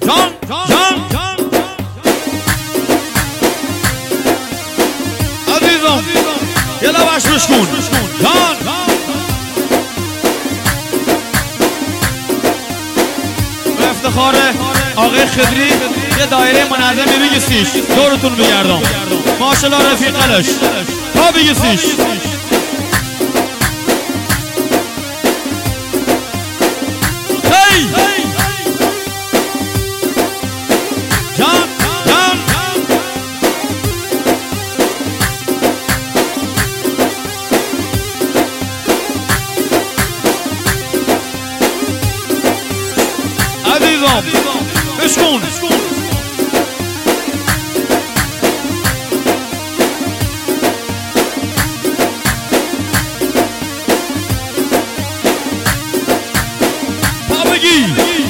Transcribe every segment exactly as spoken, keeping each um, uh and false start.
جان جان عزیزم یه لبش بشکن جان به افتخار آقای خضری یه دایره منظمی بگیسیش دورتون بگردم ماشالله رفیقلش تا بگیسیش جان جان عزیزم بشکن پا بگی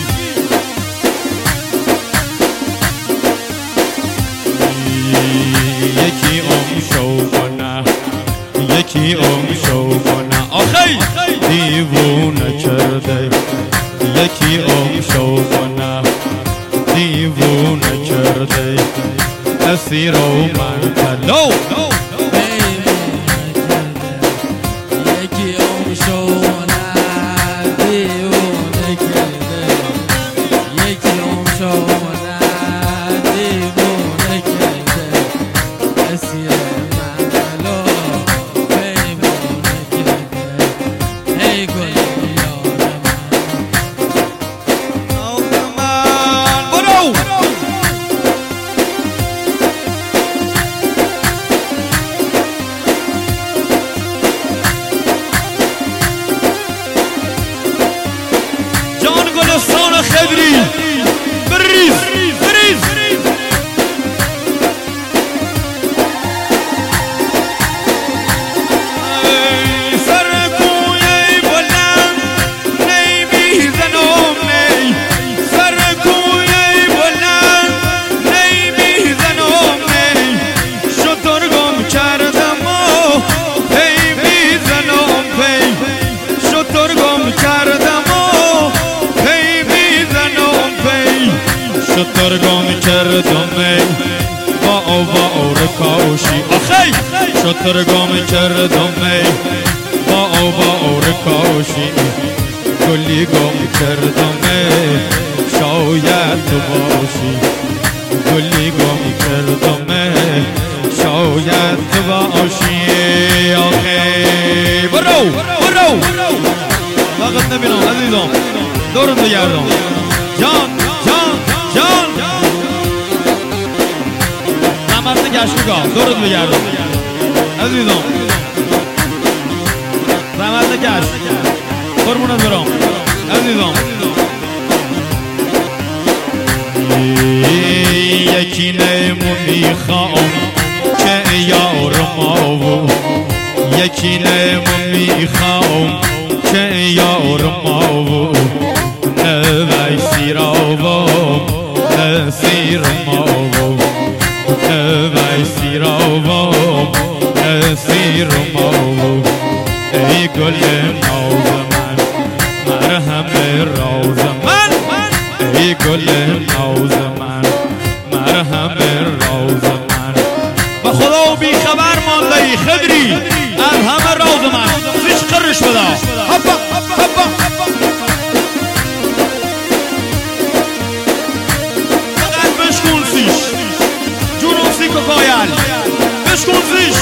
یکی ام شو کنه یکی ام شو کنه آخی دیوونه کرده یکی ام شو کنه دیوونه کرده اسیر و من تلو یکی ام شو کنه دیوونه کرده یکی ام شو کنه دیوونه کرده اسیر من تلو دیوونه کرده ای گل یار من برو جان گلستان خضری بریز بریز سر کوی بلند نمیزنم نی سر کوی بلند نمیزنم نی شتر گم کردم و پی میزنم پی شتر گم کردم و پی میزنم پی شتر گم کردم ای با او با او رکاشی آخی شتر گم کردم ای با او با او رکاشی گلی گم کردم ای شاید تو باشی گلی گم کردم ای شاید تو باشی آخی برو برو وقت نبینم عزیزم دورت بگردم جان جان جان زحمت نکش بگاه دورت بگردم عزیزم زحمت نکش قربونت برم عزیزم یکی نیمو میخوام که یار ماو یکی نیمو میخوام که یار ماو نوی سیراوام نسیر ماو نوی سیراوام نسیر ماو ای گل ناز من مرهم راز من ای گل ناز من مرهم راز من به خدا بی خبر مانده ای خضری از همه راز من سیش قرش بده هپا هپا فقط بشکن سیش جونم سی ککایل بشکن سیش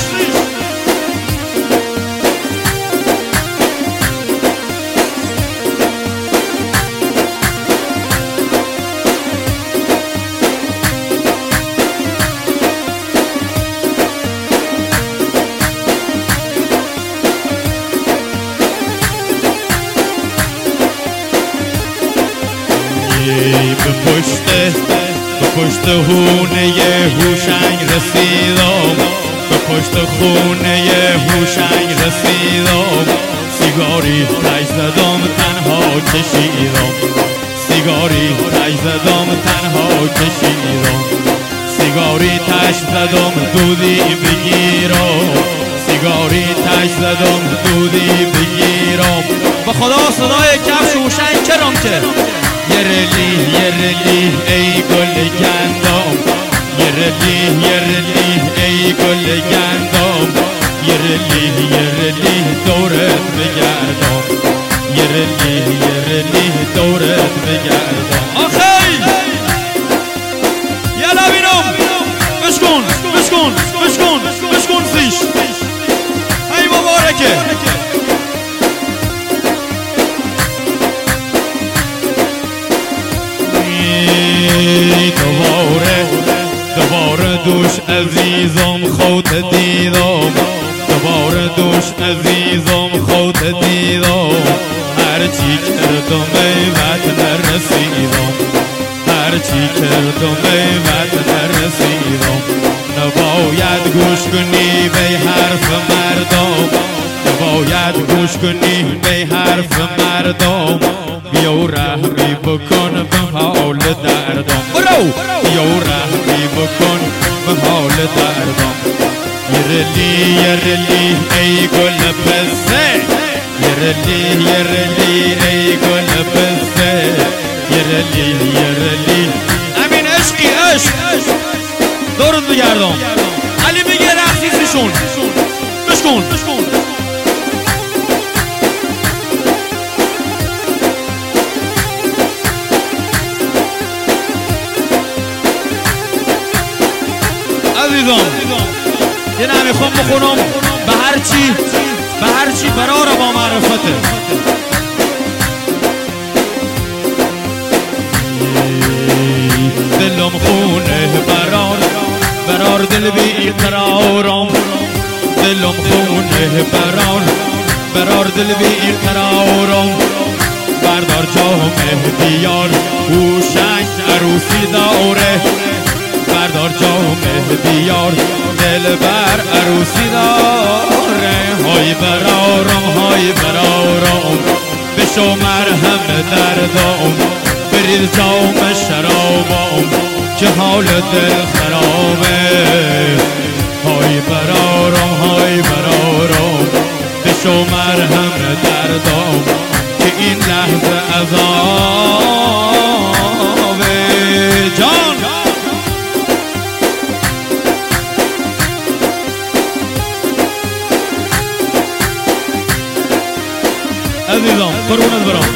به پشت به پشت هونه هوشنگ رسیدم به پشت خونه هوشنگ رسیدم سیگاری تش زدم تنها کشیدم سیگاری تش زدم تنها کشیدم سیگاری تش زدم دودی بگیرم سیگاری تش زدم دودی بگیرم به خدا صدای کفش هوشنگ کرم که یرلی یرلی ای گل گندم یرلی یرلی ای گل گندم یرلی یرلی دورت بگردم یرلی یرلی دورت بگردم آخی یلا بینم بشکن بشکن بشکن بشکن سیش ای مبارکه دوباره دوباره دوش عزیزم خود دیدم دوباره دوش عزیزم خود دیدم هرچی کردم ای وطن رسیدم هرچی کردم ای وطن رسیدم نباید گوش کنی به حرف مردم نباید گوش کنی به حرف مردم بیا رحمی بکن به حال دردم برو بیا رحمی بکن به حال دردم یرلی یرلی ای گل پسته یرلی یرلی ای گل پسته یرلی یرلی امین عشقی عشق دورت بگردم علی میگه رقصیزشون بشکن عزیزان یه نمیخوام بخونم به هر چی به هر چی براره با معرفته دلم خونه برار برار دل بی قرارم دلم خونه برار برار دل بی قرارم بردار جام بیار هوشنگ عروسی داره بردار جام بیار دل بر عروسی داره های برارم های برارم بشو مرهم دردم برید جام شرابم که حال دل خرابه های برارم های برارم بشو مرهم دردم که این لحظه عذابه جان عزیزم قربونت برام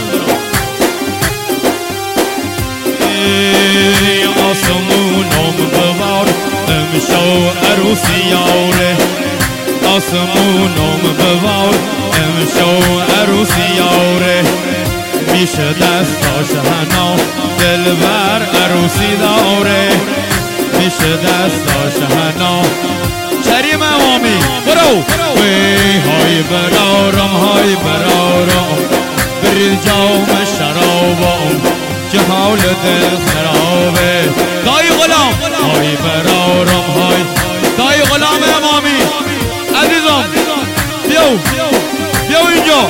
ای آسمونم ببار امشو عروسی یاره آسمونم ببار امشو عروسی یاره میشه دستاش هنا دل بر عروسی داره میشه دستاش هنا کریم امامی برو وی های برارم های برارم برید جام شرابم که حال دل خرابه دای غلام های برارم های دای غلام امامی عزیزم بیاو بیاو اینجا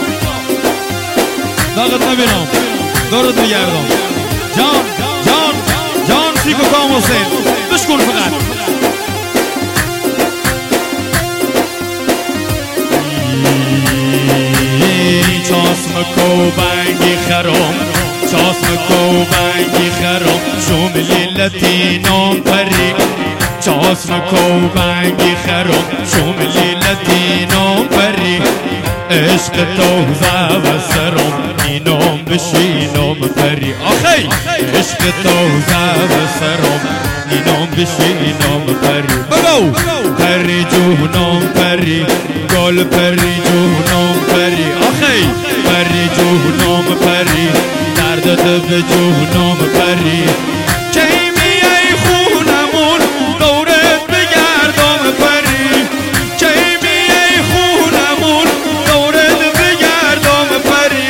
داغت نبینم دورت بگردم جان جان جان سیکو کام حسین بشکن فقط چاسم کو بنگی خرم چاسم کو بنگی خرم شوم لیلتینم پری چاسم کو بنگی خرم شوم لیلتینم پری عشق تو زو سرم اینم بشینم پری آخی عشق تو زو سرم اینم بشینم پری بگو پری جونم پری گل پری جونم پری آخی پری جونم پری درد دل جونم پری کی میای خونمون دورت بگردم پری کی میای خونمون دورت بگردم پری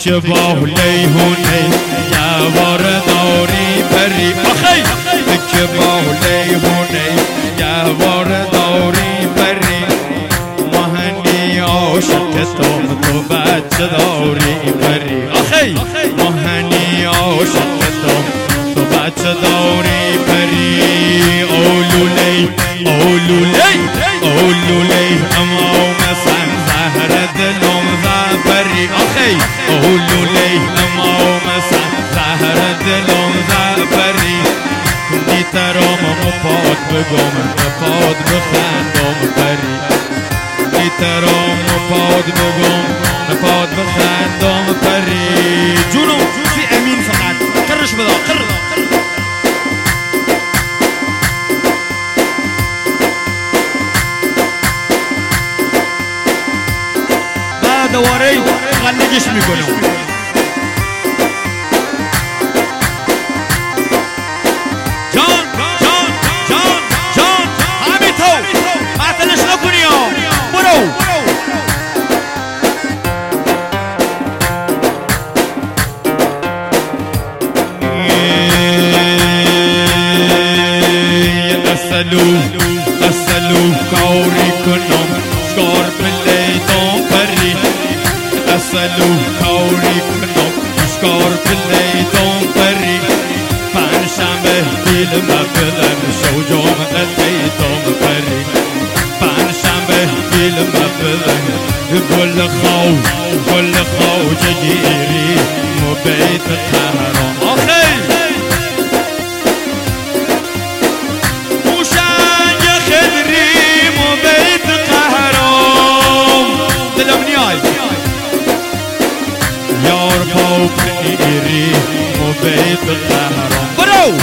تکه باهلی هونه یوار داری پری آخی تکه باهلی هونه یوار داری پری مهنی عاشق تو تو بچه داری پری آخی مهنی عاشق تو تو بچه داری پری اولولی اولولی اولولی اما مثلا زهر دلم زبری آخی اولولی اما مثلا زهر دلم زبری دیترام مپاد بگم مپاد بخندم پری دیترام مپاد بگم مپاد بخندم پری جونم فی امین فقط کرش بدا قر دواره غلقش میکنم جان جان جان جان همین تو معطلش نکنی ها برو اسلو اسلو کاری کنم شکار بلیدم پری اسلو کاری کنم شکار بلیدم پری پنجشنبه دیل مبلم شو جمعه دیدم پری پنجشنبه دیل مبلم گل خو گل خو جگیری مبیت تهران آخی موشنگ خدری مبیت قهرام دلم نیای یار پاو پنیری مبیت قهرام برو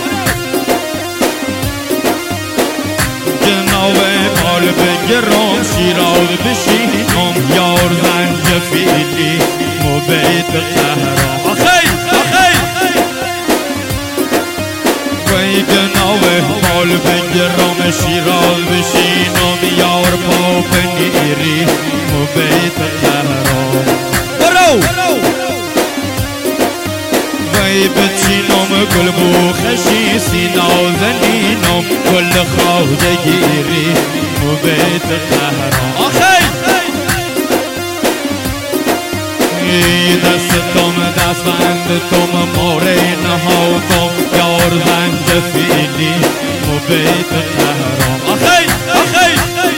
جناوه پال بگرام شیراز بشینم یار زنجفیلی مبیت قهرام آخی آخی وی جناوه پال بگرام شیراز بشینم یار پاو پنیری مبیت قهرام برو وی بچینم گل بوخشی سیناو زنینم گل خواهده گیری مبیت قهرام آخی دستم دست بندتم ماره نهادم یار زنجفیلی مبیت قهرام آخی آخی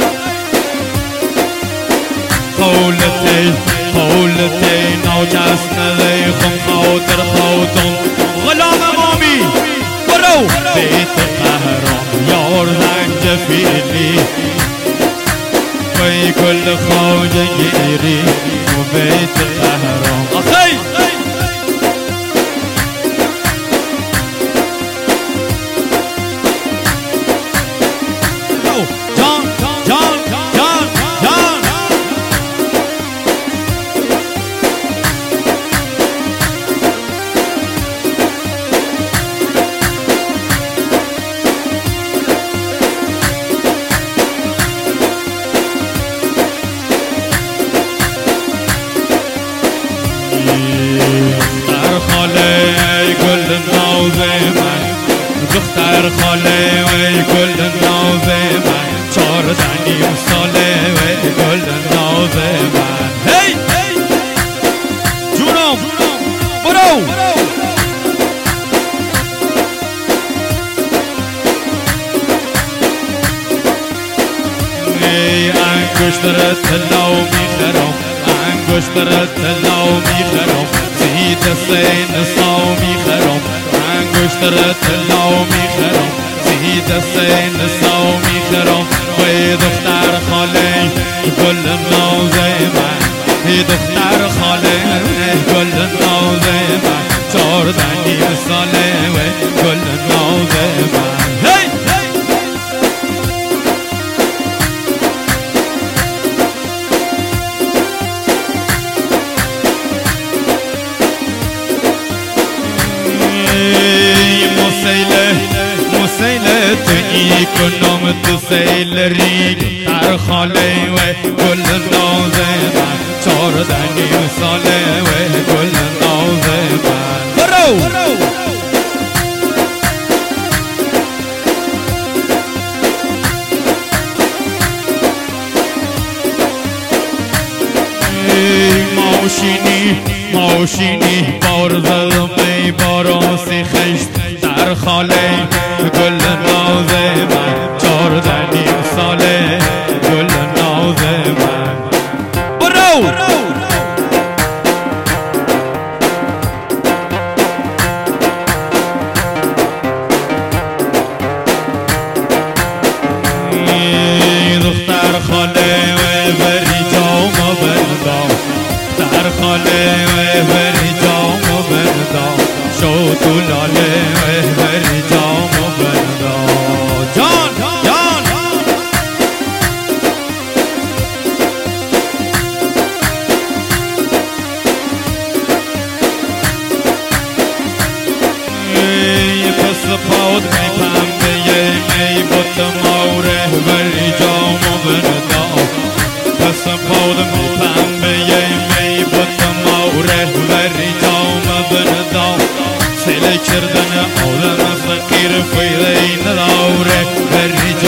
قولتی قولتی ناجس نزیخم خاطر خودم غلام مامی برو بیت قهرام یار زنجفیلی وی کل خواجه گیری بیت قهرام آخی جان جان جان جان دختر خاله وی گل ناز من چهاردنیم ساله وی گل ناز من هی جونم برو ای انگشتر طلاو میخرم انگشتر طلاو میخرم زید سین ساو میخرم انگشتر طلاو میخرم زید سین ساو میخرم وی دختر خاله گل ناز من ای دختر خاله گل ناز من چهاردنیم ساله وی گل ناز من هی مسیله تنی کنم تو سیل ریگ در خاله و گل ناز من چهاردنیم ساله و ماشینی ماشینی بار زدم ای باراسی خشت در خاله گل ناز من چارده نیم ساله گل ناز من برو دختر خاله و بری جام بندام دختر خاله و بری جام بندام شو تو لاله و بری جام بندام جان جان ای پس پاود می پنبه می بوت موره بری جام بندام پس پاود می پنبه می بوت موره بری جام بندام سیل کردن آدم فقیر فیده نداره بری